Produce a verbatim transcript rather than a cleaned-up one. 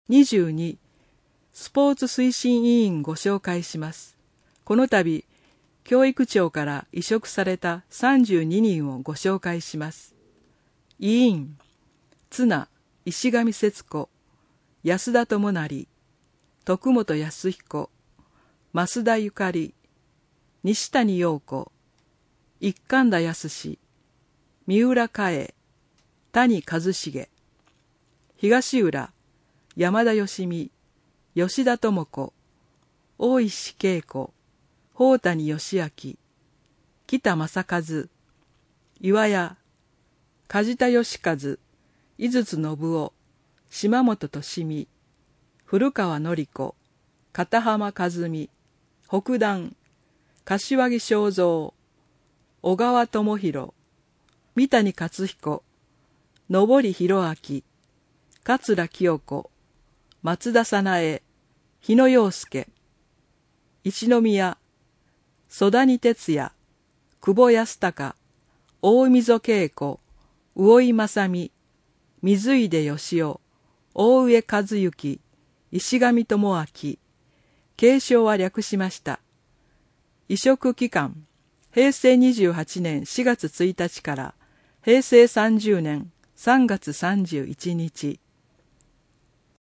にじゅうに、スポーツ推進委員ご紹介します。この度、教育庁から委嘱されたさんじゅうににんをご紹介します。委員、綱石上節子、安田智成、徳本康彦、増田ゆかり、西谷陽子、一貫田康、三浦佳恵、谷和重、東浦、山田芳美、吉田智子、大石恵子、宝谷義明、北正和、岩屋、梶田義和、井筒信夫、島本利美、古川典子、片浜和美、北段、柏木正蔵、小川智弘、三谷勝彦、上り弘明、桂清子、松田早苗、日野陽介、一宮、曽谷哲也、久保康隆、大溝恵子、魚井正美、水出義雄、大上和幸、石上智明、継承は略しました。委嘱期間、へいせいにじゅうはちねんしがつついたちからへいせいさんじゅうねんさんがつさんじゅういちにち。